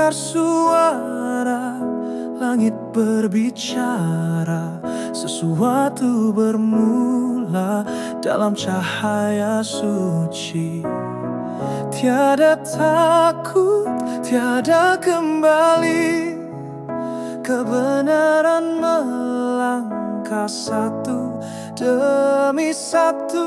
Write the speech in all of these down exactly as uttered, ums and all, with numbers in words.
dengar suara langit berbicara, sesuatu bermula dalam cahaya suci. Tiada takut, tiada kembali, kebenaran melangkah satu demi satu.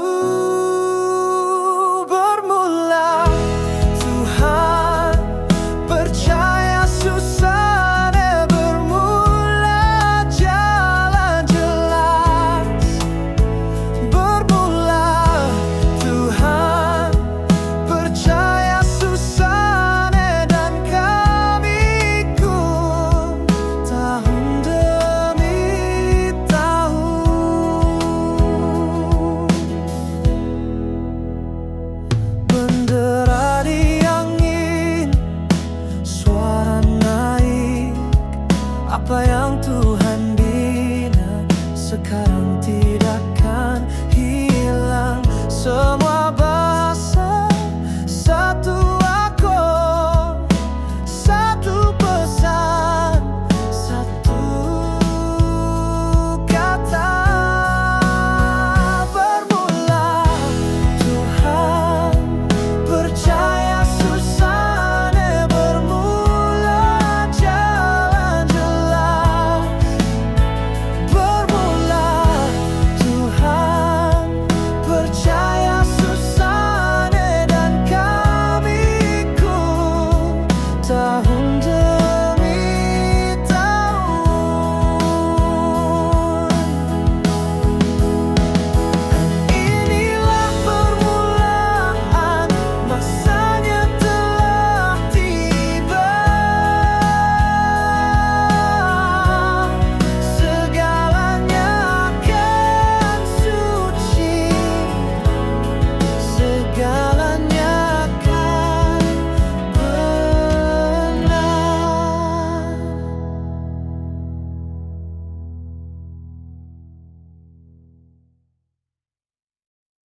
Bermula Tuhan, percaya susahnya bermula jalan jelas. Bermula Tuhan, percaya susahnya dan kami ikut tahun demi tahun. Bendera di angin, suara naik, apa yang Tuhan